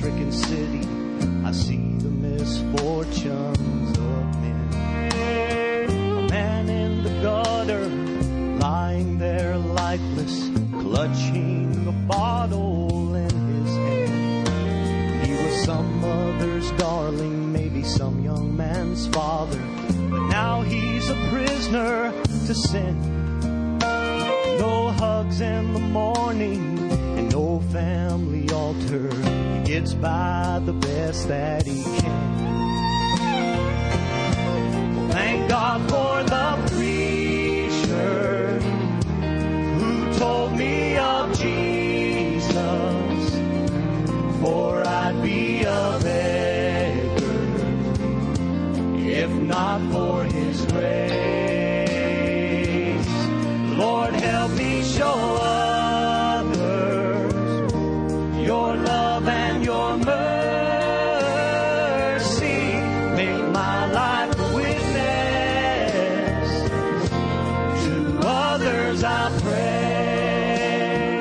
stricken city, I see the misfortunes of men. A man in the gutter, lying there lifeless, clutching a bottle in his hand. He was some mother's darling, maybe some young man's father, but now he's a prisoner to sin. No hugs in the morning and no family altar. He gets by the best that he can. Well, thank God for the preacher who told me of Jesus, for I'd be a beggar if not for his grace. Lord, help me show others your love and your mercy. Make my life a witness to others, I pray.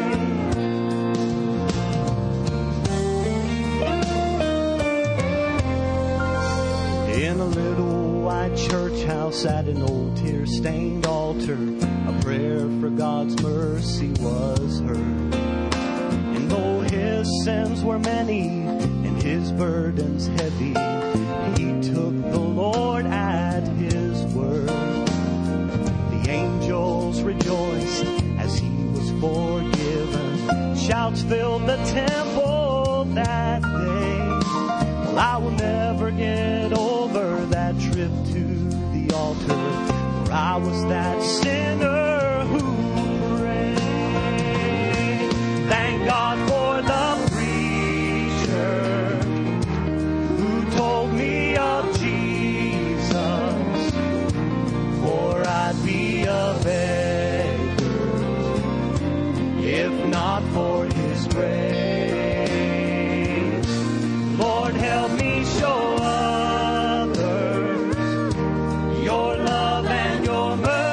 In a little white church house at an old tear-stained altar, a prayer for God's mercy was heard. And though his sins were many and his burdens heavy, he took the Lord at his word. The angels rejoiced as he was forgiven. Shouts filled the temple that day. Well, I will never get over that trip to the altar, for I was that sinner who prayed. Thank God for the preacher who told me of Jesus, for I'd be a beggar if not for his grace. Lord, help me show others your love and your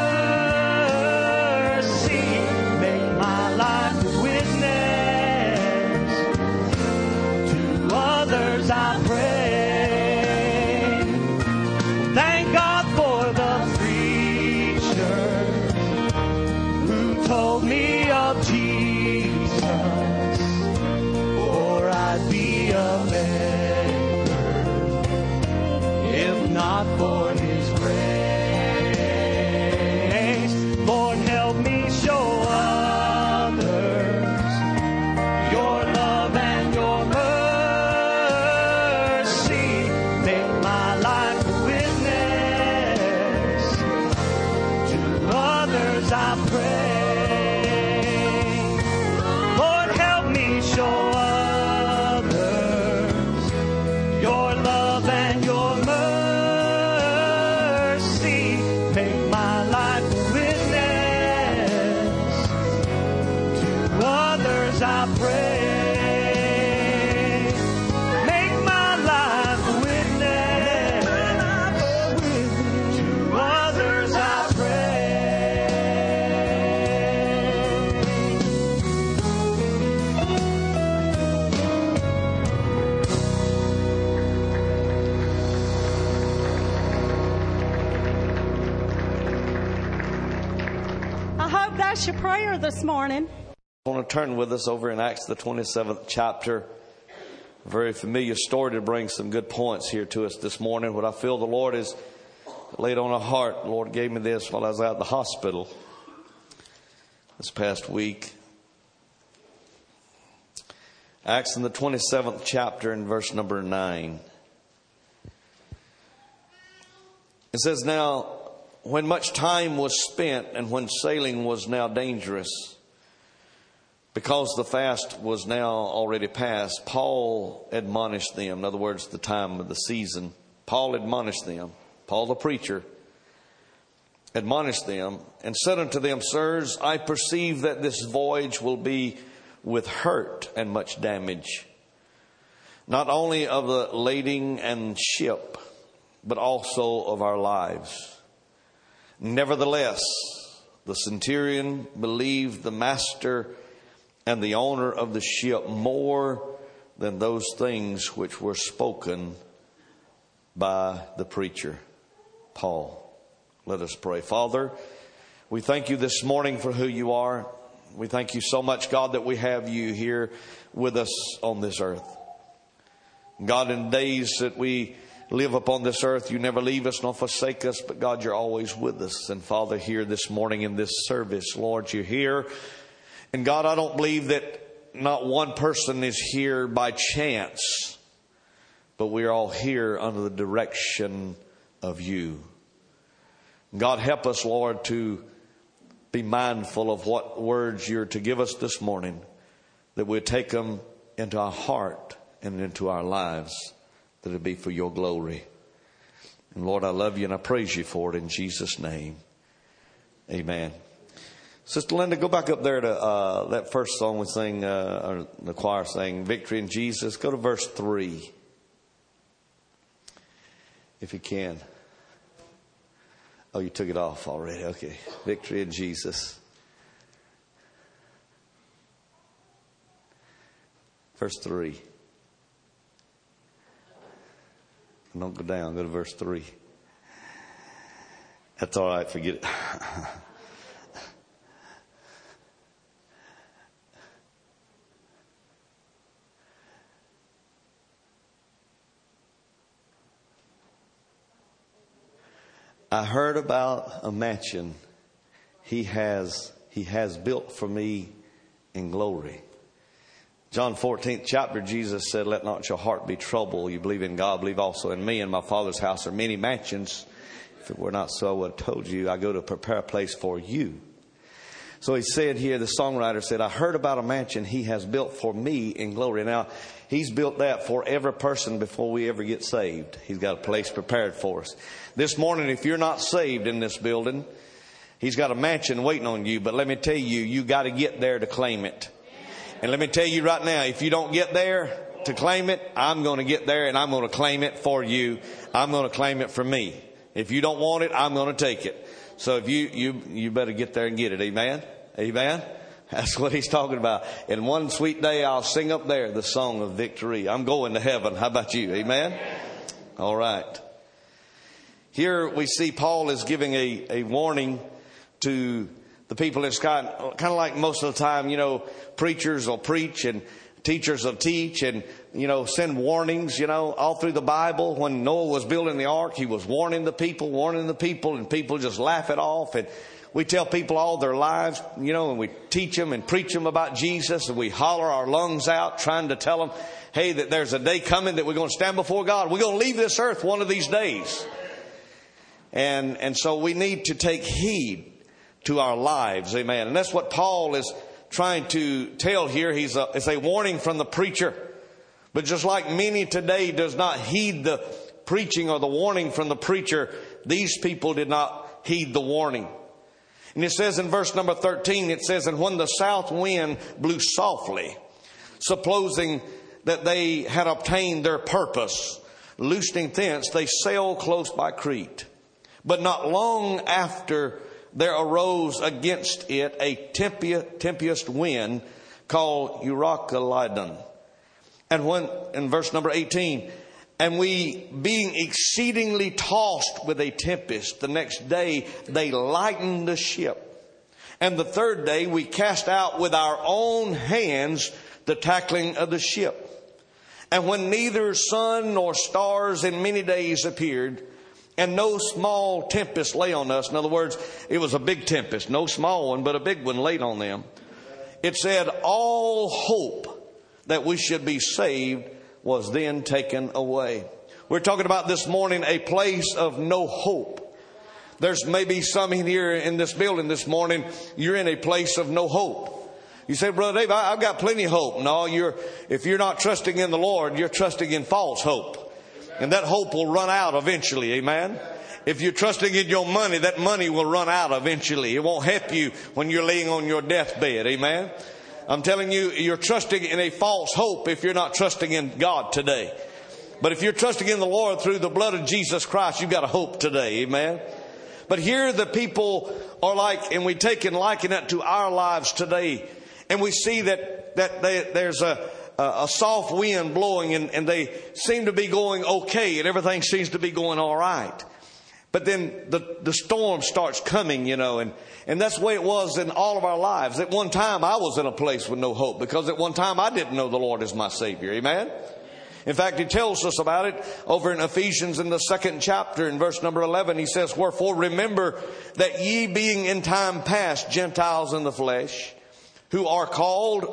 mercy. Make my life a witness to others, I pray. Thank God for the preacher who told me of Jesus, for I'd be a beggar if not for his grace. Lord, help me show others your love and your mercy. Make my life a witness to others, I pray. Lord, help me show others your love and your mercy. Make my life a witness to others, I pray. Make my life a witness to others, I pray. I hope that's your prayer this morning. I want to turn with us over in Acts the 27th chapter. A very familiar story to bring some good points here to us this morning. What I feel the Lord has laid on our heart. The Lord gave me this while I was out at the hospital this past week. Acts in the 27th chapter and verse number 9. It says, "Now, when much time was spent and when sailing was now dangerous, because the fast was now already past, Paul admonished them." In other words, the time of the season. Paul admonished them. Paul the preacher admonished them and said unto them, "Sirs, I perceive that this voyage will be with hurt and much damage, not only of the lading and ship, but also of our lives. Nevertheless, the centurion believed the master and the owner of the ship more than those things which were spoken by the preacher, Paul. Let us pray. Father, we thank you this morning for who you are. We thank you so much, God, that we have you here with us on this earth. God, in days that we live upon this earth, you never leave us nor forsake us, but God, you're always with us. And Father, here this morning in this service, Lord, you're here. And God, I don't believe that not one person is here by chance, but we're all here under the direction of you. God, help us, Lord, to be mindful of what words you're to give us this morning, that we'll take them into our heart and into our lives, that it be for your glory. And Lord, I love you and I praise you for it in Jesus' name. Amen. Sister Linda, go back up there to that first song we sing, or the choir sang, Victory in Jesus. Go to verse 3, if you can. Oh, you took it off already. Okay. Victory in Jesus. Verse 3. Don't go down. Go to verse 3. That's all right. Forget it. I heard about a mansion he has built for me in glory. John 14th chapter, Jesus said, let not your heart be troubled. You believe in God, believe also in me. In my Father's house are many mansions. If it were not so, I would have told you, I go to prepare a place for you. So he said here, the songwriter said, I heard about a mansion he has built for me in glory. Now, he's built that for every person before we ever get saved. He's got a place prepared for us. This morning, if you're not saved in this building, he's got a mansion waiting on you. But let me tell you, you got to get there to claim it. And let me tell you right now, if you don't get there to claim it, I'm going to get there and I'm going to claim it for you. I'm going to claim it for me. If you don't want it, I'm going to take it. So if you better get there and get it. Amen. Amen. That's what he's talking about. And one sweet day I'll sing up there the song of victory. I'm going to heaven. How about you? Amen. All right. Here we see Paul is giving a warning to the people. It's kind of like most of the time, preachers will preach and teachers will teach and, send warnings, all through the Bible. When Noah was building the ark, he was warning the people, and people just laugh it off. And we tell people all their lives, and we teach them and preach them about Jesus, and we holler our lungs out trying to tell them, hey, that there's a day coming that we're going to stand before God. We're going to leave this earth one of these days. And so we need to take heed to our lives. Amen. And that's what Paul is trying to tell here. It's a warning from the preacher. But just like many today does not heed the preaching or the warning from the preacher, these people did not heed the warning. And it says in verse number 13, it says, and when the south wind blew softly, supposing that they had obtained their purpose, loosening thence, they sailed close by Crete. But not long after, there arose against it a tempestuous wind called Euroclydon. And when, in verse number 18, and we being exceedingly tossed with a tempest, the next day they lightened the ship. And the third day we cast out with our own hands the tackling of the ship. And when neither sun nor stars in many days appeared, and no small tempest lay on us. In other words, it was a big tempest, no small one, but a big one laid on them. It said all hope that we should be saved was then taken away. We're talking about this morning a place of no hope. There's maybe some in here in this building this morning, you're in a place of no hope. You say, Brother Dave, I've got plenty of hope. No, if you're not trusting in the Lord, you're trusting in false hope. And that hope will run out eventually. Amen. If you're trusting in your money, that money will run out eventually. It won't help you when you're laying on your deathbed. Amen. I'm telling you, you're trusting in a false hope if you're not trusting in God today. But if you're trusting in the Lord through the blood of Jesus Christ, you've got a hope today. Amen. But here the people are like, and we take and liken it to our lives today. And we see that there's a soft wind blowing, and they seem to be going okay, and everything seems to be going all right. But then the storm starts coming, and that's the way it was in all of our lives. At one time, I was in a place with no hope, because at one time I didn't know the Lord as my Savior. Amen? In fact, He tells us about it over in Ephesians in the 2nd chapter in verse number 11. He says, "Wherefore remember that ye being in time past Gentiles in the flesh, who are called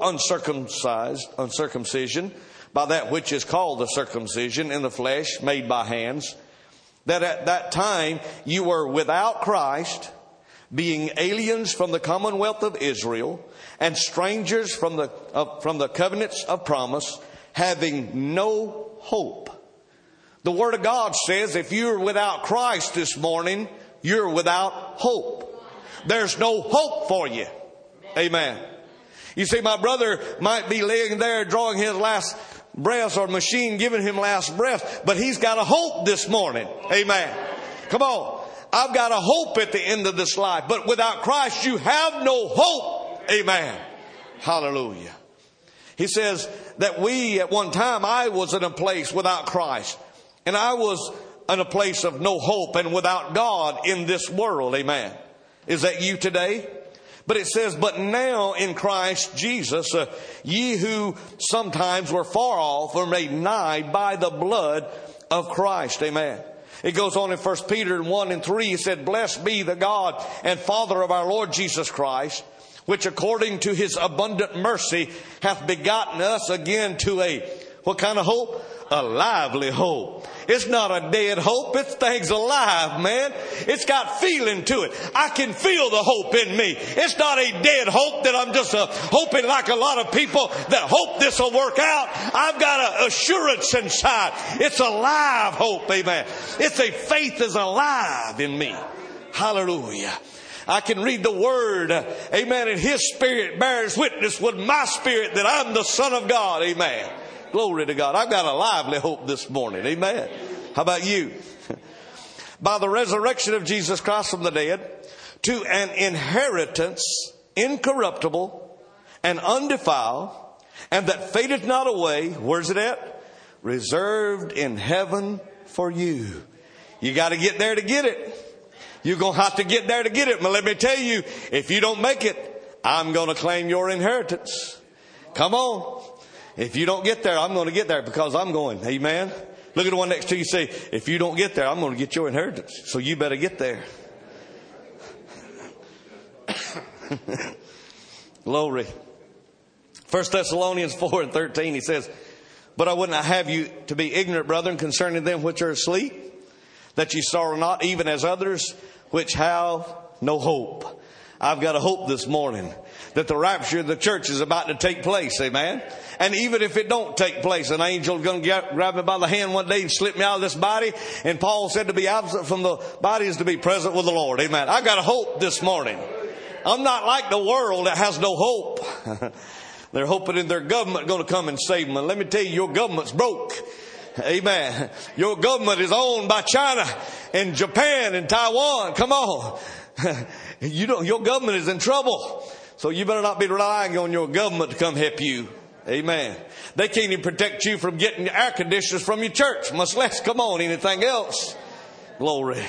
uncircumcision, by that which is called the circumcision in the flesh made by hands, that at that time you were without Christ, being aliens from the commonwealth of Israel, and strangers from the covenants of promise, having no hope." The Word of God says if you're without Christ this morning, you're without hope. There's no hope for you. Amen. You see, my brother might be laying there drawing his last breath, or machine giving him last breath, but he's got a hope this morning. Amen. Come on. I've got a hope at the end of this life, but without Christ you have no hope. Amen. Hallelujah. He says that at one time, I was in a place without Christ, and I was in a place of no hope and without God in this world. Amen. Is that you today? But it says, "But now in Christ Jesus, ye who sometimes were far off are made nigh by the blood of Christ." Amen. It goes on in 1 Peter 1 and 3. He said, "Blessed be the God and Father of our Lord Jesus Christ, which according to His abundant mercy hath begotten us again to a," what kind of hope? A lively hope. It's not a dead hope. It's things alive, man. It's got feeling to it. I can feel the hope in me. It's not a dead hope that I'm just hoping like a lot of people that hope this will work out. I've got an assurance inside. It's a live hope, amen. It's a faith is alive in me. Hallelujah. I can read the Word, amen, and His Spirit bears witness with my spirit that I'm the Son of God, amen. Glory to God. I've got a lively hope this morning. Amen. How about you? By the resurrection of Jesus Christ from the dead, to an inheritance incorruptible and undefiled, and that fadeth not away. Where's it at? Reserved in heaven for you. You got to get there to get it. You're going to have to get there to get it. But let me tell you, if you don't make it, I'm going to claim your inheritance. Come on. If you don't get there, I'm going to get there, because I'm going. Amen. Look at the one next to you. Say, if you don't get there, I'm going to get your inheritance. So you better get there. Glory. 1 Thessalonians 4 and 13, he says, "But I would not have you to be ignorant, brethren, concerning them which are asleep, that ye sorrow not, even as others which have no hope." I've got a hope this morning that the rapture of the church is about to take place. Amen. And even if it don't take place, an angel is going to grab me by the hand one day and slip me out of this body. And Paul said to be absent from the body is to be present with the Lord. Amen. I've got a hope this morning. I'm not like the world that has no hope. They're hoping in their government going to come and save them. And let me tell you, your government's broke. Amen. Your government is owned by China and Japan and Taiwan. Come on. Your government is in trouble. So you better not be relying on your government to come help you. Amen. They can't even protect you from getting air conditioners from your church, much less, come on, anything else. Glory.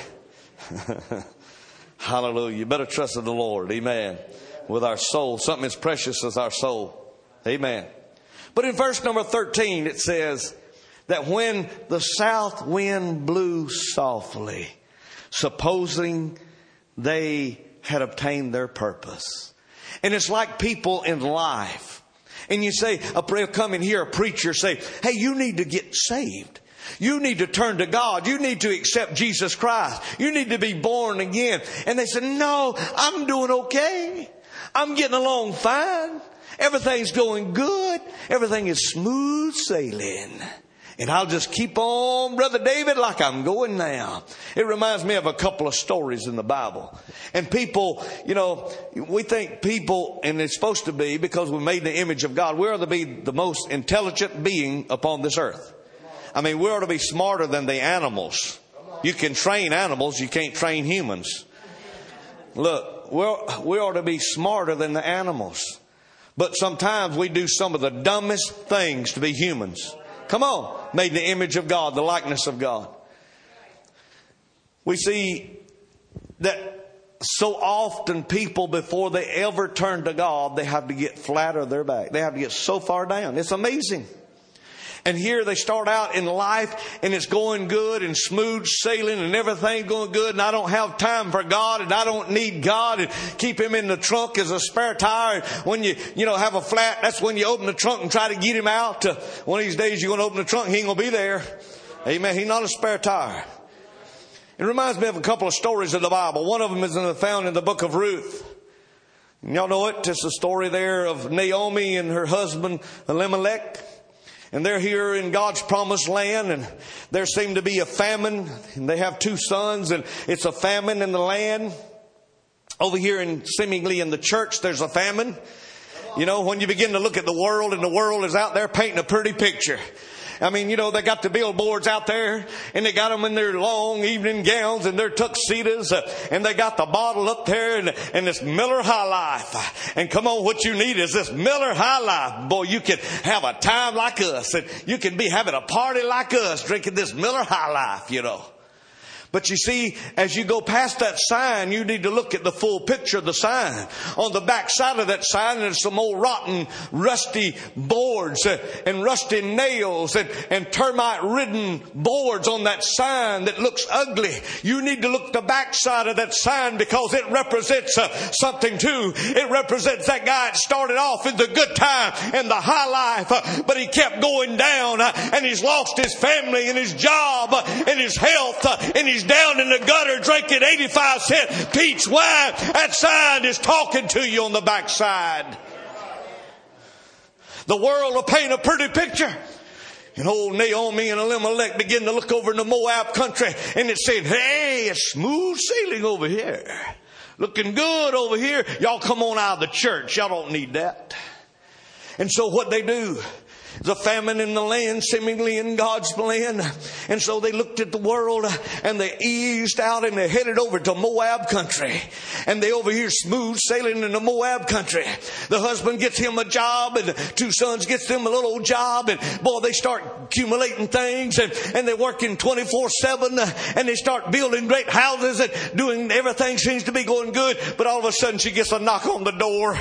Hallelujah. You better trust in the Lord. Amen. With our soul. Something as precious as our soul. Amen. But in verse number 13, it says that when the south wind blew softly, supposing they had obtained their purpose. And it's like people in life. And you say, come and hear a preacher say, hey, you need to get saved. You need to turn to God. You need to accept Jesus Christ. You need to be born again. And they say, no, I'm doing okay. I'm getting along fine. Everything's going good. Everything is smooth sailing. And I'll just keep on, Brother David, like I'm going now. It reminds me of a couple of stories in the Bible. And people, we think people, and it's supposed to be because we're made in the image of God, we ought to be the most intelligent being upon this earth. I mean, we ought to be smarter than the animals. You can train animals, you can't train humans. Look, we ought to be smarter than the animals. But sometimes we do some of the dumbest things to be humans. Come on. Made in the image of God, the likeness of God. We see that so often people, before they ever turn to God, they have to get flat on their back. They have to get so far down. It's amazing. And here they start out in life and it's going good and smooth sailing and everything's going good, and I don't have time for God and I don't need God, and keep Him in the trunk as a spare tire. And when you have a flat, that's when you open the trunk and try to get Him out. One of these days you're going to open the trunk, He ain't going to be there. Amen. He's not a spare tire. It reminds me of a couple of stories of the Bible. One of them is found in the book of Ruth. Y'all know it. It's a story there of Naomi and her husband Elimelech. And they're here in God's promised land, and there seemed to be a famine. And they have 2 sons, and it's a famine in the land. Over here seemingly in the church, there's a famine. You know, when you begin to look at the world, and the world is out there painting a pretty picture. I mean, you know, they got the billboards out there, and they got them in their long evening gowns and their tuxedos, and they got the bottle up there and this Miller High Life. And come on, what you need is this Miller High Life. Boy, you can have a time like us, and you can be having a party like us drinking this Miller High Life, you know. But you see, as you go past that sign, you need to look at the full picture of the sign. On the back side of that sign, there's some old rotten, rusty boards and rusty nails and termite-ridden boards on that sign that looks ugly. You need to look at the back side of that sign, because it represents something too. It represents that guy that started off in the good time and the high life, but he kept going down, and he's lost his family and his job and his health, and he's down in the gutter drinking 85-cent peach wine. That sign is talking to you on the backside. The world will paint a pretty picture. And old Naomi and Elimelech begin to look over in the Moab country, and it said, hey, it's smooth sailing over here. Looking good over here. Y'all come on out of the church. Y'all don't need that. And so what they do, the famine in the land, seemingly in God's land. And so they looked at the world, and they eased out, and they headed over to Moab country. And they over here smooth sailing in the Moab country. The husband gets him a job, and the 2 sons gets them a little old job. And boy, they start accumulating things, and they're working 24/7, and they start building great houses and doing everything seems to be going good. But all of a sudden she gets a knock on the door.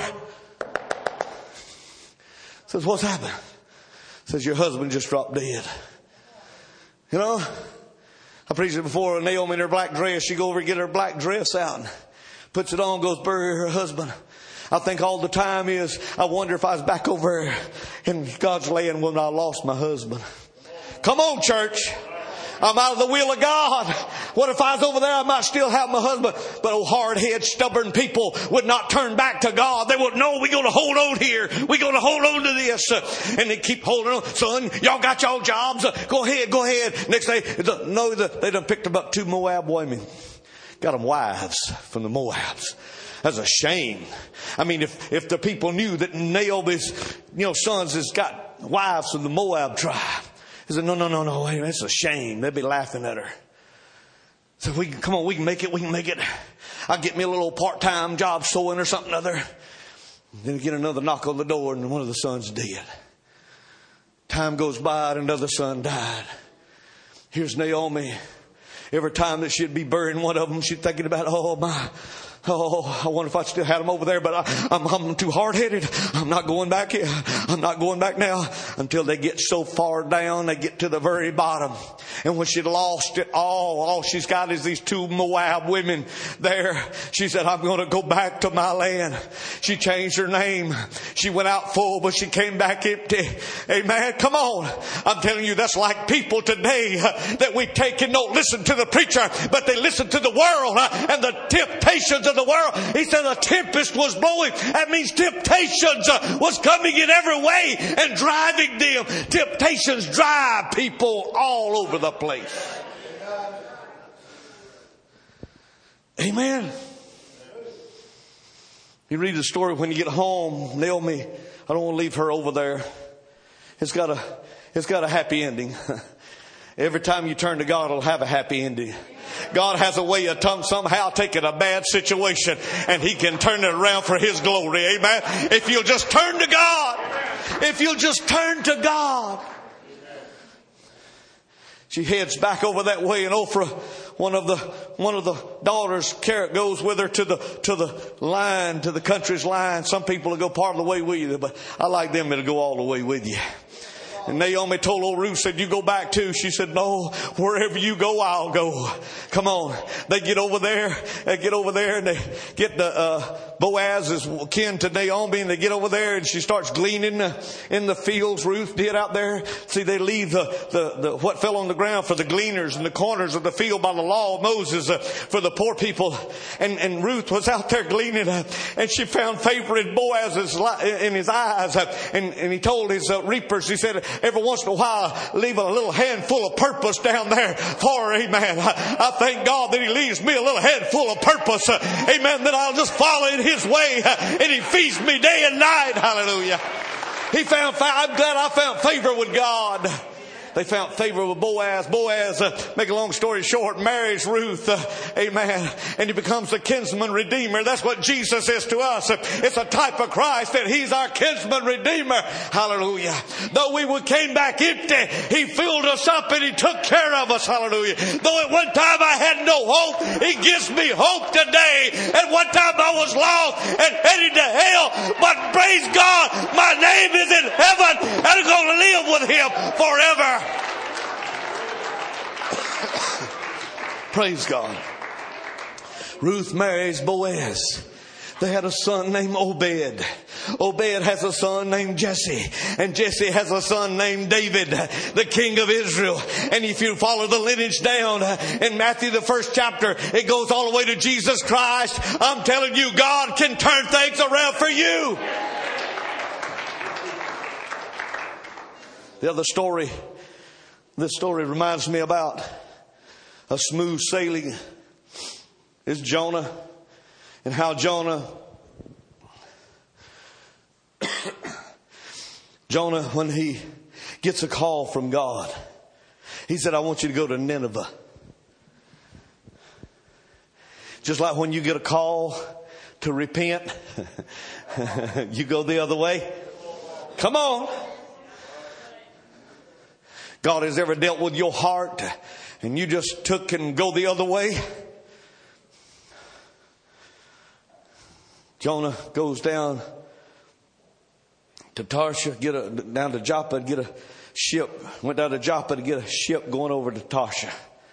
Says, what's happened? Says, your husband just dropped dead. You know, I preached it before. Naomi in her black dress, she go over and get her black dress out and puts it on, goes bury her husband. I think all the time is, I wonder if I was back over in God's land when I lost my husband. Come on, church. I'm out of the will of God. What if I was over there? I might still have my husband. But old hard-headed, stubborn people would not turn back to God. They would, no, we're going to hold on here. We're going to hold on to this. And they keep holding on. Son, y'all got y'all jobs. Go ahead. Next day, no, they done picked up 2 Moab women. Got them wives from the Moabs. That's a shame. I mean, if the people knew that Naomi's, sons has got wives from the Moab tribe. He said, no, wait, it's a shame. They'd be laughing at her. So we can make it. I'll get me a little part-time job sewing or something other. Then get another knock on the door, and one of the sons dead. Time goes by, and another son died. Here's Naomi. Every time that she'd be burying one of them, she'd thinking about, I wonder if I still had them over there, but I'm too hard-headed. I'm not going back here. I'm not going back now. Until they get so far down, they get to the very bottom. And when she'd lost it all she's got is these 2 Moab women there. She said, I'm going to go back to my land. She changed her name. She went out full, but she came back empty. Amen. Come on. I'm telling you, that's like people today that we take and don't listen to the preacher, but they listen to the world and the temptations of the world. He said a tempest was blowing. That means temptations was coming in every way and driving them. Temptations drive people all over the place. Amen. You read the story when you get home. Naomi, I don't want to leave her over there. It's got a happy ending. Every time you turn to God, it'll have a happy ending. God has a way of somehow taking a bad situation and He can turn it around for His glory. Amen. If you'll just turn to God. If you'll just turn to God. She heads back over that way, and Ophrah, one of the daughters, Carrot, goes with her to the line, to the country's line. Some people will go part of the way with you, but I like them that'll go all the way with you. And Naomi told old Ruth, said, you go back too. She said, no, wherever you go, I'll go. Come on. They get over there and they get Boaz is kin to Naomi, and they get over there and she starts gleaning in the fields. Ruth did out there. See, they leave the what fell on the ground for the gleaners in the corners of the field by the law of Moses for the poor people. And Ruth was out there gleaning and she found favor in Boaz's in his eyes. And he told his reapers, he said, every once in a while, leave a little handful of purpose down there for her. Amen. I thank God that He leaves me a little handful of purpose. Amen. That I'll just follow in His way and He feeds me day and night. Hallelujah. I'm glad I found favor with God. They found favor with Boaz. Boaz, make a long story short, marries Ruth. Amen. And he becomes the kinsman redeemer. That's what Jesus is to us. It's a type of Christ that He's our kinsman redeemer. Hallelujah. Though we came back empty, He filled us up and He took care of us. Hallelujah. Though at one time I had no hope, He gives me hope today. At one time I was lost and headed to hell, but praise God, my name is in heaven and I'm going to live with Him forever. Praise God. Ruth marries Boaz. They had a son named Obed. Obed has a son named Jesse. And Jesse has a son named David, the king of Israel. And if you follow the lineage down in Matthew, the 1st chapter, it goes all the way to Jesus Christ. I'm telling you, God can turn things around for you. The other story, this story reminds me about a smooth sailing is Jonah, and how Jonah, when he gets a call from God, he said, I want you to go to Nineveh. Just like when you get a call to repent, you go the other way. Come on. God has ever dealt with your heart and you just took and go the other way? Jonah goes down to Tarshish, down to Joppa, get a ship. Went down to Joppa to get a ship going over to Tarshish.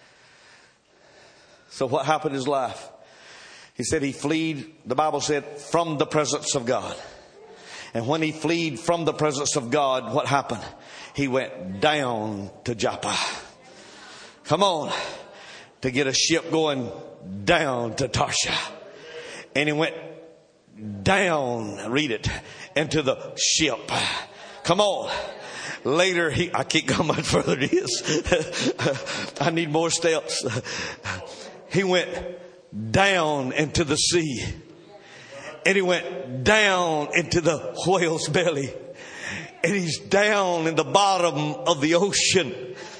So what happened in his life? He said he fled, the Bible said, from the presence of God. And when he fled from the presence of God, what happened? He went down to Joppa. Come on. To get a ship going down to Tarshish. And he went down, read it, into the ship. Come on. Later, I can't go much further than this. I need more steps. He went down into the sea. And he went down into the whale's belly. And he's down in the bottom of the ocean.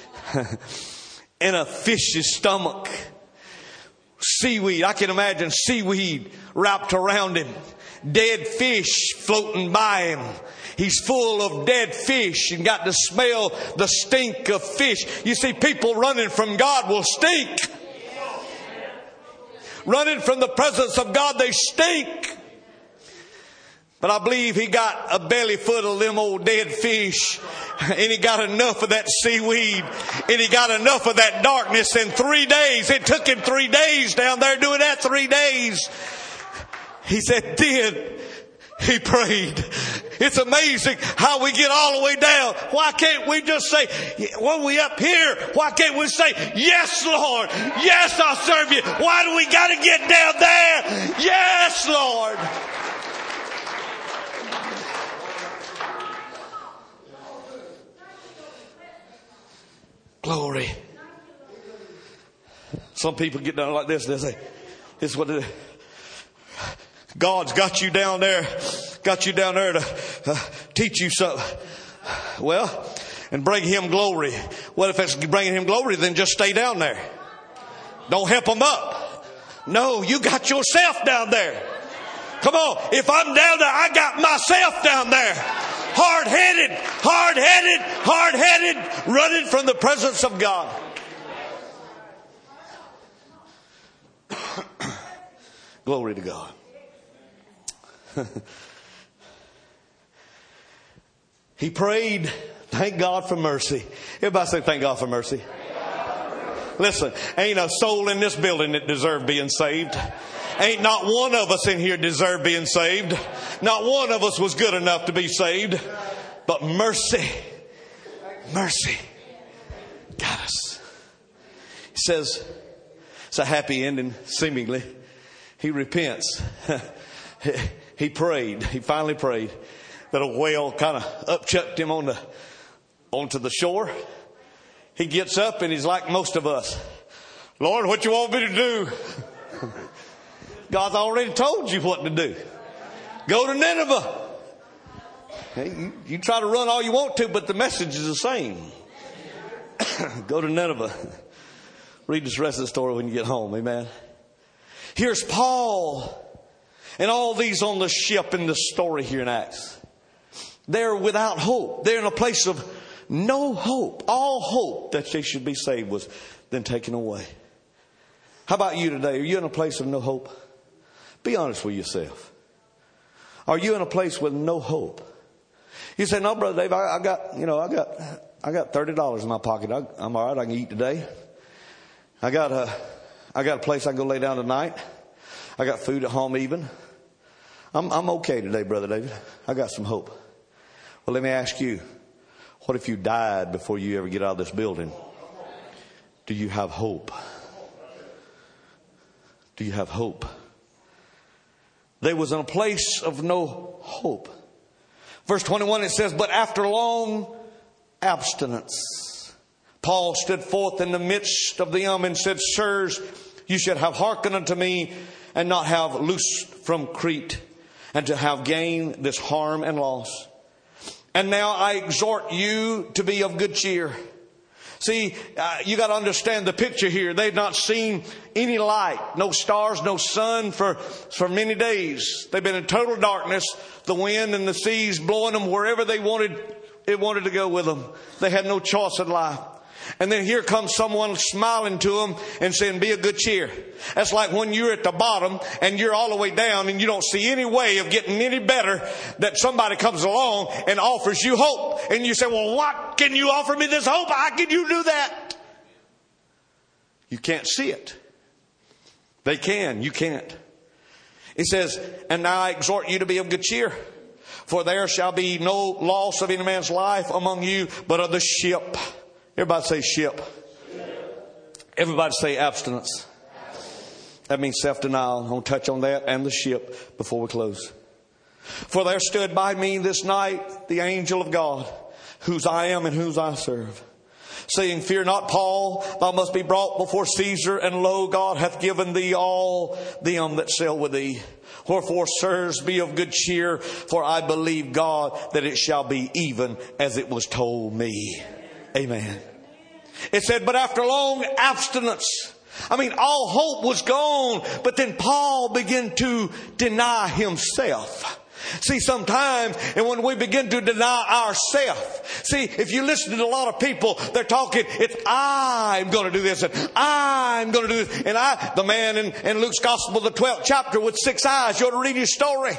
In a fish's stomach. Seaweed. I can imagine seaweed wrapped around him. Dead fish floating by him. He's full of dead fish and got to smell the stink of fish. You see, people running from God will stink. Running from the presence of God, they stink. But I believe he got a belly full of them old dead fish. And he got enough of that seaweed. And he got enough of that darkness in 3 days. It took him 3 days down there doing that 3 days. He said, then he prayed. It's amazing how we get all the way down. Why can't we just say, when we up here, why can't we say, yes, Lord. Yes, I'll serve you. Why do we got to get down there? Yes, Lord. Glory. Some people get down like this. They say, this is what it is. God's got you down there to teach you something. Well, and bring Him glory. Well, if it's bringing him glory, then just stay down there. Don't help them up. No, you got yourself down there. Come on. If I'm down there, I got myself down there. Hard-headed, hard-headed, hard-headed, running from the presence of God. Glory to God. He prayed, thank God for mercy. Everybody say, thank God for mercy. Listen, ain't a soul in this building that deserved being saved. Ain't not one of us in here deserved being saved. Not one of us was good enough to be saved. But mercy got us. He says, it's a happy ending, seemingly. He repents. He prayed. He finally prayed that a whale kind of upchucked him onto the shore. He gets up and he's like most of us. Lord, what you want me to do? God's already told you what to do. Go to Nineveh. Hey, you try to run all you want to, but the message is the same. Go to Nineveh. Read this rest of the story when you get home. Amen. Here's Paul and all these on the ship in the story here in Acts. They're without hope. They're in a place of no hope. All hope that they should be saved was then taken away. How about you today? Are you in a place of no hope? Be honest with yourself. Are you in a place with no hope? You say, no, Brother Dave, I got $30 in my pocket. I'm all right. I can eat today. I got a place I can go lay down tonight. I got food at home even. I'm okay today, Brother David. I got some hope. Well, let me ask you, what if you died before you ever get out of this building? Do you have hope? Do you have hope? They was in a place of no hope. Verse 21, it says, but after long abstinence, Paul stood forth in the midst of them and said, sirs, you should have hearkened unto me and not have loosed from Crete, and to have gained this harm and loss. And now I exhort you to be of good cheer. See, you got to understand the picture here. They've not seen any light, no stars, no sun for many days. They've been in total darkness. The wind and the seas blowing them wherever it wanted to go with them. They had no choice in life. And then here comes someone smiling to them and saying, be of good cheer. That's like when you're at the bottom and you're all the way down and you don't see any way of getting any better, that somebody comes along and offers you hope. And you say, well, what can you offer me this hope? How can you do that? You can't see it. They can. You can't. It says, and now I exhort you to be of good cheer. For there shall be no loss of any man's life among you, but of the ship. Everybody say ship. Everybody say abstinence. That means self-denial. I'm going to touch on that and the ship before we close. For there stood by me this night the angel of God, whose I am and whose I serve, saying, fear not, Paul, thou must be brought before Caesar, and lo, God hath given thee all them that sail with thee. Wherefore, sirs, be of good cheer, for I believe God that it shall be even as it was told me. Amen. It said, but after long abstinence, all hope was gone, but then Paul began to deny himself. See, sometimes, and when we begin to deny ourselves, see, if you listen to a lot of people, they're talking, it's I'm going to do this, and I'm going to do this. And the man in Luke's Gospel, the 12th chapter with 6 eyes, you ought to read his story.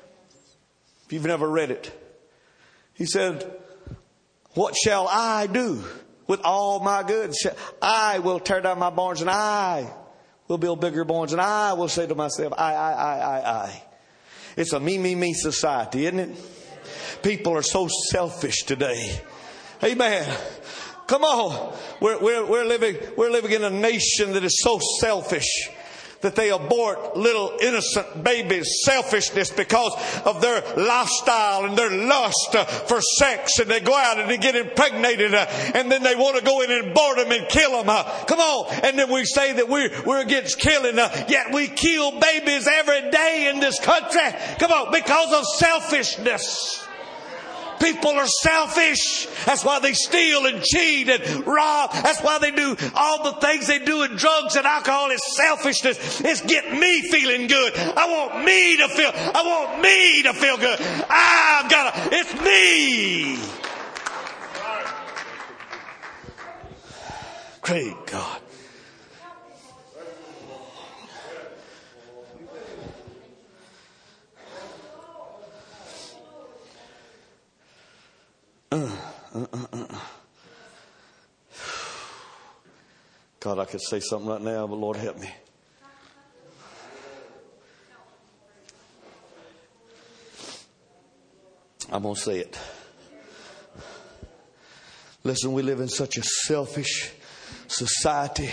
If you've never read it. He said, what shall I do with all my goods? I will tear down my barns, and I will build bigger barns, and I will say to myself, I. It's a me society, isn't it? People are so selfish today. Amen. Come on. We're living in a nation that is so selfish that they abort little innocent babies. Selfishness because of their lifestyle and their lust for sex, and they go out and they get impregnated, and then they want to go in and abort them and kill them. Come on. And then we say that we're against killing, yet we kill babies every day in this country. Come on, because of selfishness. People are selfish. That's why they steal and cheat and rob. That's why they do all the things they do in drugs and alcohol. It's selfishness. It's getting me feeling good. I want me to feel good. It's me. Great God. God, I could say something right now, but Lord help me. I'm going to say it. Listen, we live in such a selfish society.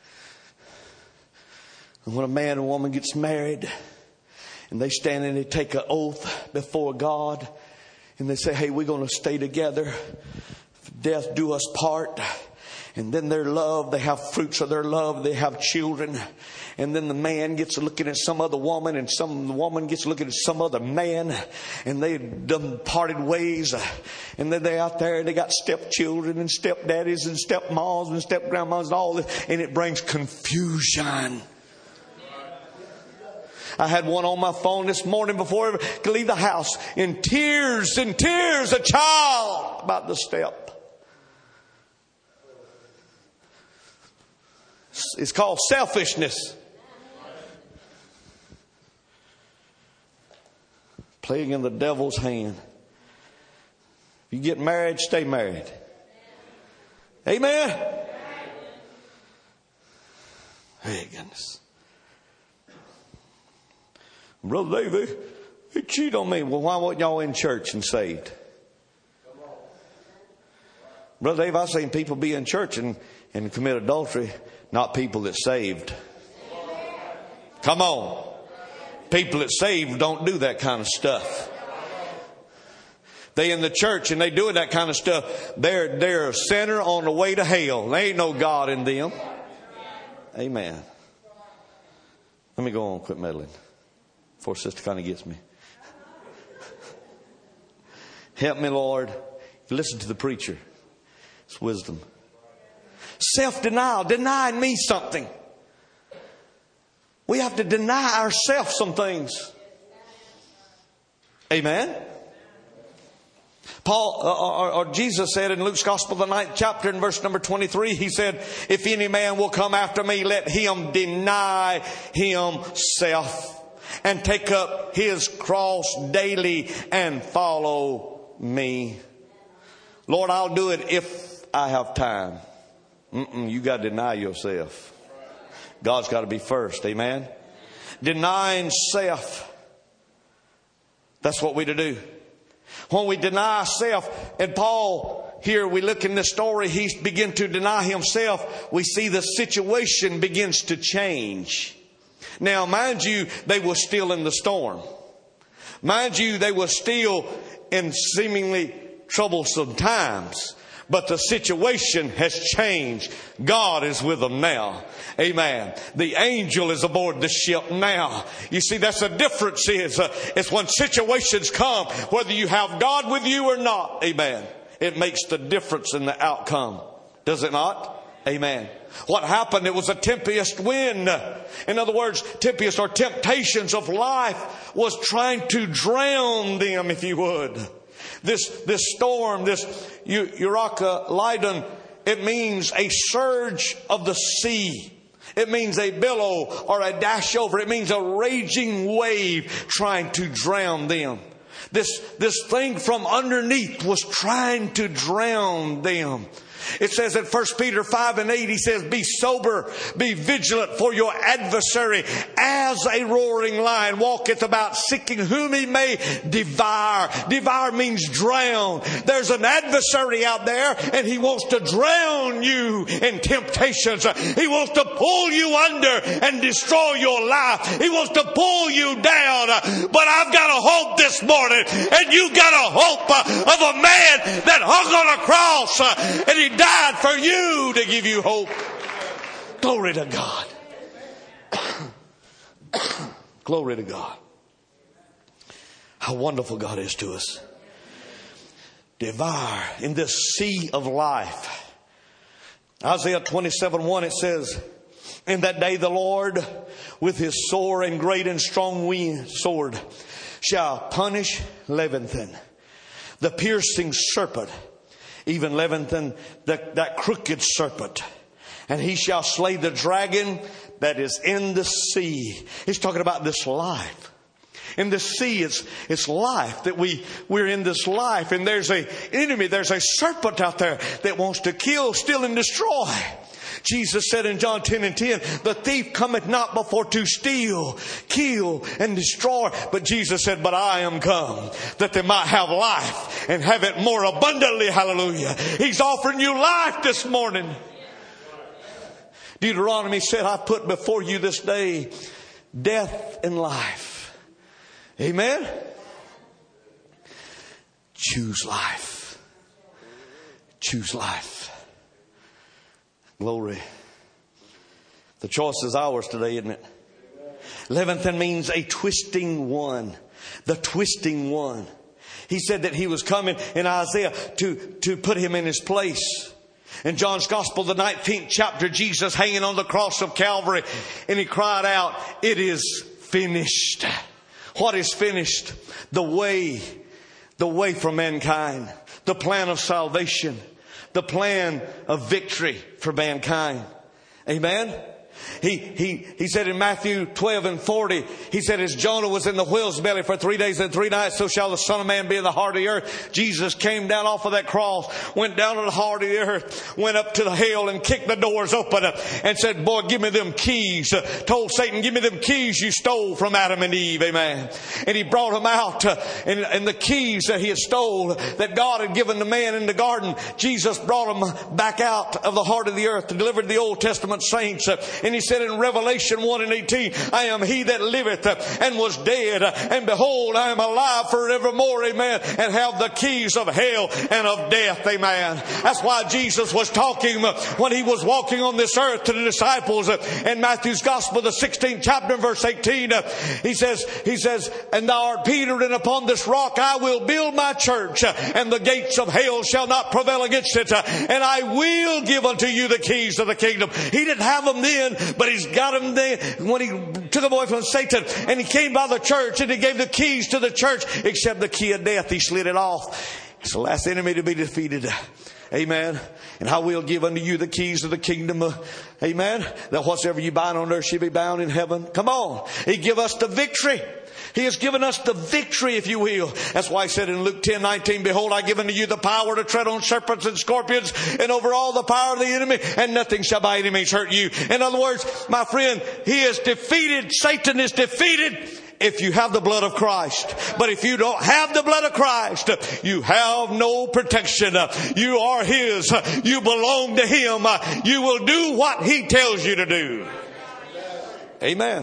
And when a man and woman gets married and they stand and they take an oath before God and they say, hey, we're going to stay together. Death do us part. And then their love, they have fruits of their love. They have children. And then the man gets looking at some other woman, and the woman gets looking at some other man, and they done parted ways. And then they're out there and they got stepchildren and stepdaddies and stepmoms and stepgrandmas and all this, and it brings confusion. I had one on my phone this morning before I could leave the house, in tears, a child about the step. It's called selfishness. Playing in the devil's hand. If you get married, stay married. Amen? Hey, goodness. Brother Dave, they cheat on me. Well, why weren't y'all in church and saved? Brother Dave, I've seen people be in church and commit adultery. Not people that saved. Come on. People that saved don't do that kind of stuff. They in the church and they doing that kind of stuff. They're a sinner on the way to hell. There ain't no God in them. Amen. Let me go on, quit meddling before Sister Connie gets me. Help me, Lord. Listen to the preacher. It's wisdom. Self-denial, denying me something. We have to deny ourselves some things. Amen. Jesus said in Luke's Gospel, the 9th chapter, in verse number 23, he said, if any man will come after me, let him deny himself and take up his cross daily and follow me. Lord, I'll do it if I have time. You got to deny yourself. God's got to be first. Amen. Denying self. That's what we're to do. When we deny self, and Paul here, we look in this story, he begins to deny himself. We see the situation begins to change. Now, mind you, they were still in the storm. Mind you, they were still in seemingly troublesome times. But the situation has changed. God is with them now. Amen. The angel is aboard the ship now. You see, that's the difference it's when situations come, whether you have God with you or not. Amen. It makes the difference in the outcome. Does it not? Amen. What happened? It was a tempest wind. In other words, tempest or temptations of life was trying to drown them, if you would. This storm, this Eureka, it means a surge of the sea. It means a billow or a dash over. It means a raging wave trying to drown them. This thing from underneath was trying to drown them. It says in 1 Peter 5:8, he says, be sober, be vigilant, for your adversary as a roaring lion walketh about, seeking whom he may devour. Devour means drown. There's an adversary out there and he wants to drown you in temptations. He wants to pull you under and destroy your life. He wants to pull you down. But I've got a hope this morning, and you got a hope of a man that hung on a cross and he died for you to give you hope. Glory to God. Glory to God. How wonderful God is to us. devour in this sea of life. Isaiah 27:1, it says, in that day the Lord with his sore and great and strong sword shall punish Leviathan, the piercing serpent, even Leviathan, that crooked serpent. And he shall slay the dragon that is in the sea. He's talking about this life. In the sea, it's life, that we're in this life. And there's an enemy, there's a serpent out there that wants to kill, steal, and destroy. Jesus said in John 10:10, the thief cometh not before to steal, kill, and destroy. But Jesus said, but I am come that they might have life and have it more abundantly. Hallelujah. He's offering you life this morning. Deuteronomy said, I put before you this day death and life. Amen. Choose life. Choose life. Glory. The choice is ours today, isn't it? Leviathan means a twisting one. The twisting one. He said that he was coming in Isaiah to put him in his place. In John's Gospel, the 19th chapter, Jesus hanging on the cross of Calvary, and he cried out, it is finished. What is finished? The way for mankind. The plan of salvation. The plan of victory for mankind. Amen. He said in Matthew 12:40, he said, as Jonah was in the whale's belly for 3 days and 3 nights, so shall the Son of Man be in the heart of the earth. Jesus came down off of that cross, went down to the heart of the earth, went up to the hell and kicked the doors open and said, boy, give me them keys. Told Satan, give me them keys you stole from Adam and Eve. Amen. And he brought them out, and the keys that he had stole, that God had given to man in the garden, Jesus brought them back out of the heart of the earth to deliver the Old Testament saints. And he said in Revelation 1:18, I am he that liveth and was dead, and behold, I am alive forevermore, amen, and have the keys of hell and of death, amen. That's why Jesus was talking when he was walking on this earth to the disciples in Matthew's Gospel, the 16th chapter, verse 18. He says, and thou art Peter, and upon this rock I will build my church, and the gates of hell shall not prevail against it, and I will give unto you the keys of the kingdom. He didn't have them then, but he's got them there when he took them away from Satan, and he came by the church and he gave the keys to the church, except the key of death. He slid it off. It's the last enemy to be defeated. Amen. And I will give unto you the keys of the kingdom. Amen. That whatsoever you bind on earth shall be bound in heaven. Come on. He give us the victory. He has given us the victory, if you will. That's why he said in Luke 10:19, behold, I give unto you the power to tread on serpents and scorpions, and over all the power of the enemy, and nothing shall by any means hurt you. In other words, my friend, he is defeated. Satan is defeated if you have the blood of Christ. But if you don't have the blood of Christ, you have no protection. You are his. You belong to him. You will do what he tells you to do. Amen.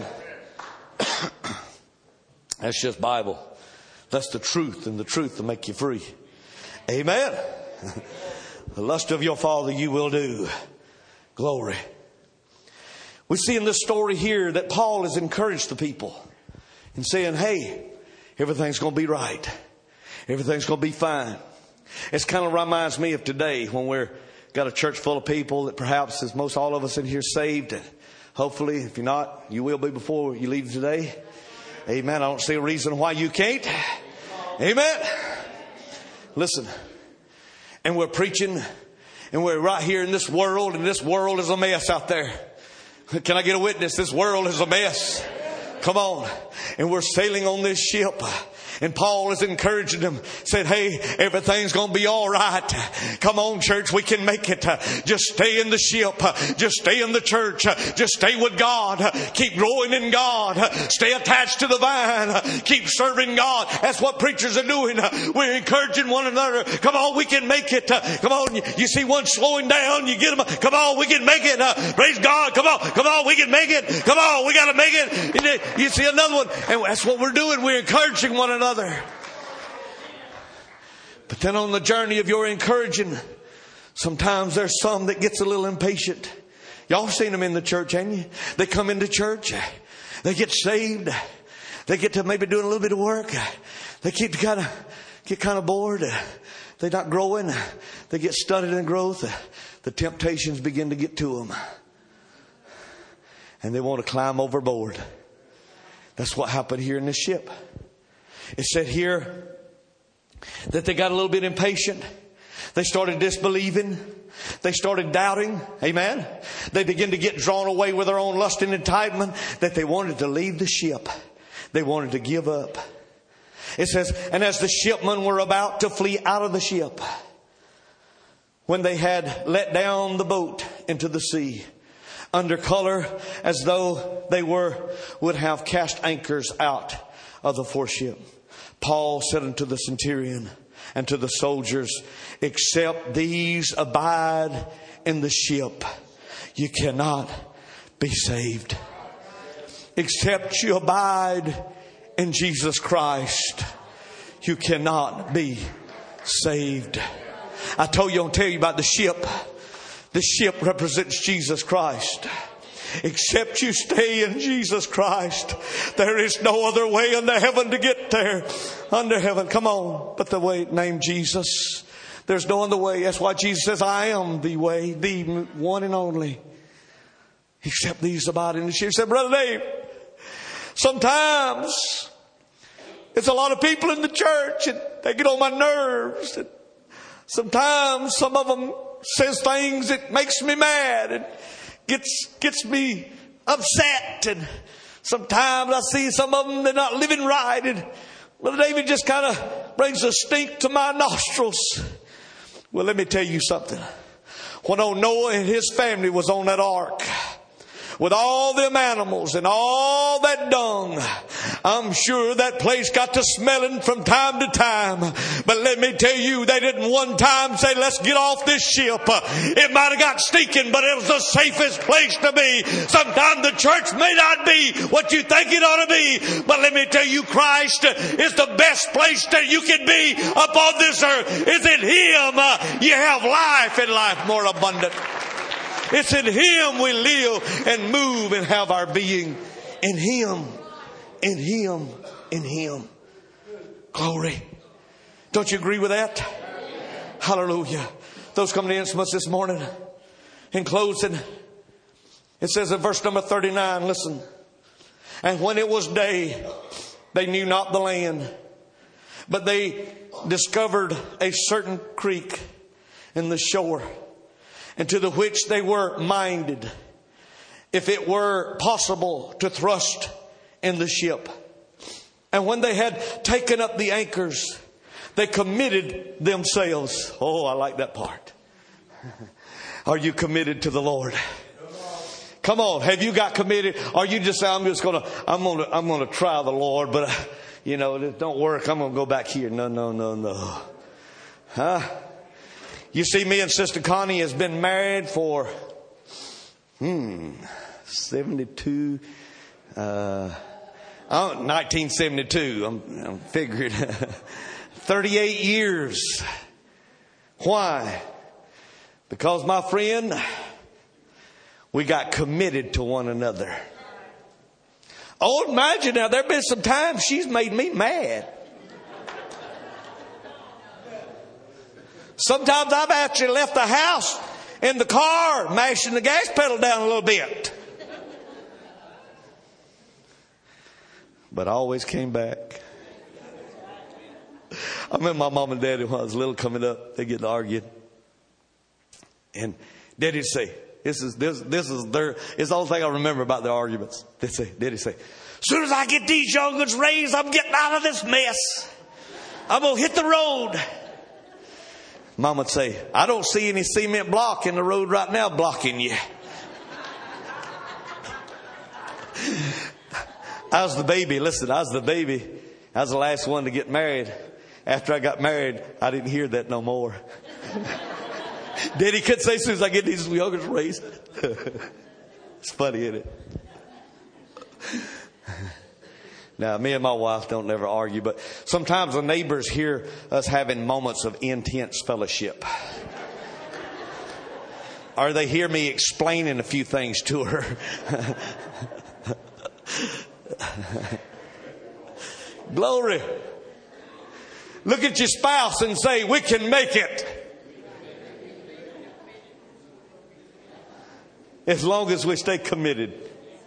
That's just Bible. That's the truth, and the truth will make you free. Amen. The lust of your father you will do. Glory. We see in this story here that Paul has encouraged the people in saying, hey, everything's going to be right. Everything's going to be fine. It kind of reminds me of today when we're got a church full of people that perhaps is most all of us in here saved. And hopefully, if you're not, you will be before you leave today. Amen. I don't see a reason why you can't. Amen. Listen. And we're preaching, and we're right here in this world, and this world is a mess out there. Can I get a witness? This world is a mess. Come on. And we're sailing on this ship. And Paul is encouraging them, said, hey, everything's going to be all right. Come on, church, we can make it. Just stay in the ship. Just stay in the church. Just stay with God. Keep growing in God. Stay attached to the vine. Keep serving God. That's what preachers are doing. We're encouraging one another. Come on, we can make it. Come on, you see one slowing down, you get them. Come on, we can make it. Praise God. Come on, we can make it. Come on, we got to make it. You see another one. And that's what we're doing. We're encouraging one another. But then on the journey of your encouraging, sometimes there's some that gets a little impatient. Y'all seen them in the church, haven't you? They come into church, they get saved, they get to maybe doing a little bit of work, they get kind of bored. they're not growing. They get stunted in growth. The temptations begin to get to them. And they want to climb overboard. That's what happened here in this ship. It said here that they got a little bit impatient. They started disbelieving. They started doubting. Amen. They began to get drawn away with their own lust and entitlement, that they wanted to leave the ship. They wanted to give up. It says, and as the shipmen were about to flee out of the ship, when they had let down the boat into the sea, under color as though they would have cast anchors out of the foreship, Paul said unto the centurion and to the soldiers, except these abide in the ship, you cannot be saved. Except you abide in Jesus Christ, you cannot be saved. I told you, I'll tell you about the ship. The ship represents Jesus Christ. Except you stay in Jesus Christ, there is no other way unto heaven to get there. Under heaven, come on, but the way named Jesus. There's no other way. That's why Jesus says, I am the way, the one and only. Except these abide in the ship. He said, Brother Dave, sometimes it's a lot of people in the church and they get on my nerves. And sometimes some of them says things that makes me mad and gets me upset. And sometimes I see some of them, they're not living right. And Brother David just kind of brings a stink to my nostrils. Well, let me tell you something. When old Noah and his family was on that ark, with all them animals and all that dung, I'm sure that place got to smelling from time to time. But let me tell you, they didn't one time say, let's get off this ship. It might have got stinking, but it was the safest place to be. Sometimes the church may not be what you think it ought to be. But let me tell you, Christ is the best place that you can be upon this earth. It's in Him you have life and life more abundant. It's in Him we live and move and have our being. In Him. In Him. In Him. Glory. Don't you agree with that? Hallelujah. Those coming to instruments this morning. In closing, it says in verse number 39, listen. And when it was day, they knew not the land, but they discovered a certain creek in the shore, and to the which they were minded, if it were possible, to thrust in the ship. And when they had taken up the anchors, they committed themselves. Oh, I like that part. Are you committed to the Lord? Come on, have you got committed? Or you just say, I'm gonna try the Lord, but it don't work. I'm gonna go back here. No. Huh? You see, me and Sister Connie has been married for 1972. I'm figuring 38 years. Why? Because, my friend, we got committed to one another. Oh, imagine now, there have been some times she's made me mad. Sometimes I've actually left the house in the car, mashing the gas pedal down a little bit. But I always came back. I remember my mom and daddy, when I was little, coming up, they get to arguing. And Daddy'd say, this is it's the only thing I remember about their arguments. Daddy'd say, as soon as I get these young ones raised, I'm getting out of this mess. I'm going to hit the road. Mom would say, I don't see any cement block in the road right now blocking you. I was the baby. Listen, I was the baby. I was the last one to get married. After I got married, I didn't hear that no more. Daddy could say, as soon as I get these youngers raised. It's funny, isn't it? Now, me and my wife don't never argue, but sometimes the neighbors hear us having moments of intense fellowship. Or they hear me explaining a few things to her. Glory. Look at your spouse and say, we can make it. As long as we stay committed.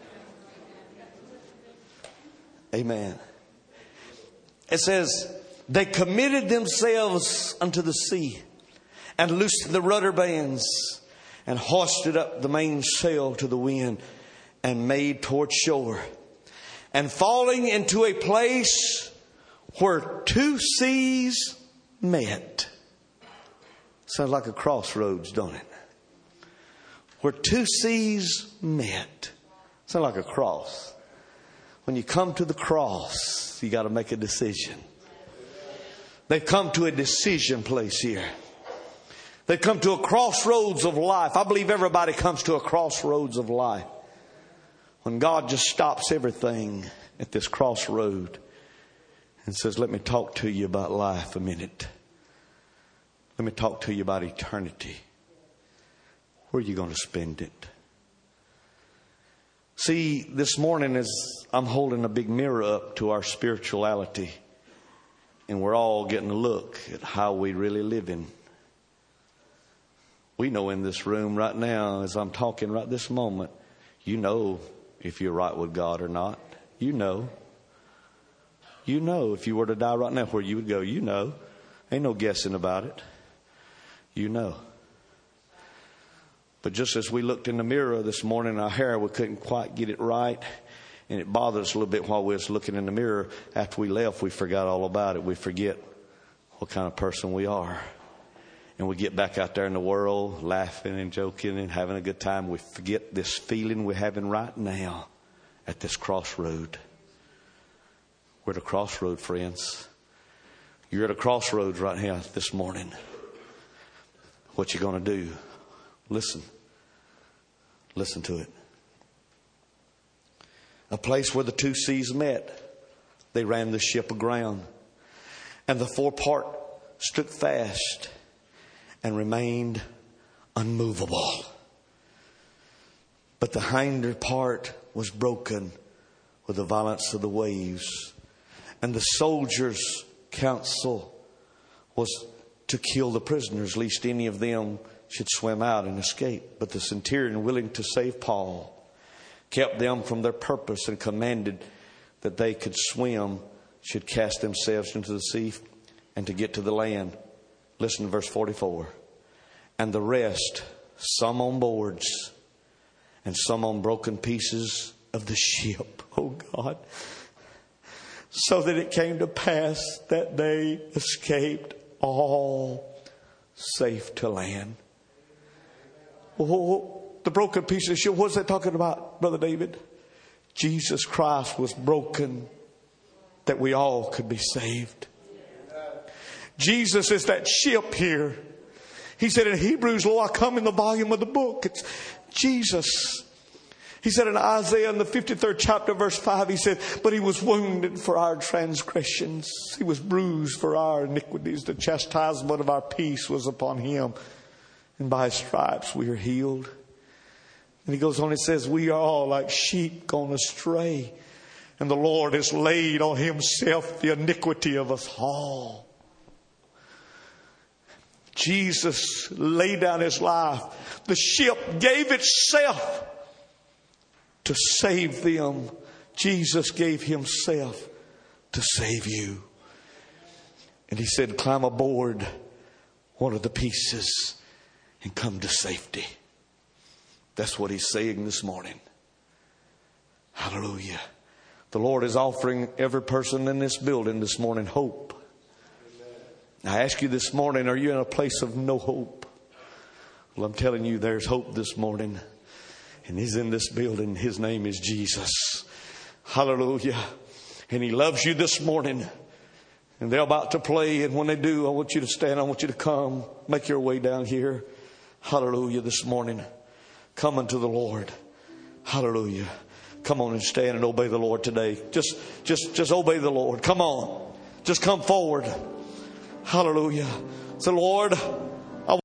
Amen. It says, they committed themselves unto the sea and loosed the rudder bands and hoisted up the mainsail to the wind and made toward shore. And falling into a place where two seas met. Sounds like a crossroads, don't it? Where two seas met. Sounds like a cross. When you come to the cross, you got to make a decision. They've come to a decision place here. They've come to a crossroads of life. I believe everybody comes to a crossroads of life. When God just stops everything at this crossroad and says, let me talk to you about life a minute. Let me talk to you about eternity. Where are you going to spend it? See, this morning as I'm holding a big mirror up to our spirituality, and we're all getting a look at how we really living. We know in this room right now, as I'm talking right this moment, you know if you're right with God or not. You know. You know if you were to die right now where you would go. You know. Ain't no guessing about it. You know. But just as we looked in the mirror this morning, our hair, we couldn't quite get it right. And it bothered us a little bit while we was looking in the mirror. After we left, we forgot all about it. We forget what kind of person we are. And we get back out there in the world, laughing and joking and having a good time. We forget this feeling we're having right now at this crossroad. We're at a crossroad, friends. You're at a crossroads right now this morning. What you going to do? Listen. Listen to it. A place where the two seas met. They ran the ship aground. And the forepart stood fast and remained unmovable. But the hinder part was broken with the violence of the waves. And the soldiers' counsel was to kill the prisoners, lest any of them should swim out and escape. But the centurion, willing to save Paul, kept them from their purpose and commanded that they could swim, should cast themselves into the sea and to get to the land. Listen to verse 44. And the rest, some on boards and some on broken pieces of the ship. Oh God. So that it came to pass that they escaped all safe to land. Oh, the broken piece of ship. What's that talking about, Brother David? Jesus Christ was broken that we all could be saved. Jesus is that ship here. He said in Hebrews, lo, I come in the volume of the book. It's Jesus. He said in Isaiah in the 53rd chapter, verse 5, he said, but he was wounded for our transgressions. He was bruised for our iniquities. The chastisement of our peace was upon him. And by his stripes we are healed. And he goes on and says, we are all like sheep gone astray. And the Lord has laid on himself the iniquity of us all. Jesus laid down his life. The ship gave itself to save them. Jesus gave himself to save you. And he said, climb aboard one of the pieces and come to safety. That's what he's saying this morning. Hallelujah. The Lord is offering every person in this building this morning hope. I ask you this morning, are you in a place of no hope? Well, I'm telling you, there's hope this morning. And he's in this building. His name is Jesus. Hallelujah. And he loves you this morning. And they're about to play. And when they do, I want you to stand. I want you to come. Make your way down here. Hallelujah this morning. Come unto the Lord. Hallelujah. Come on and stand and obey the Lord today. Just obey the Lord. Come on. Just come forward. Hallelujah. Say, Lord,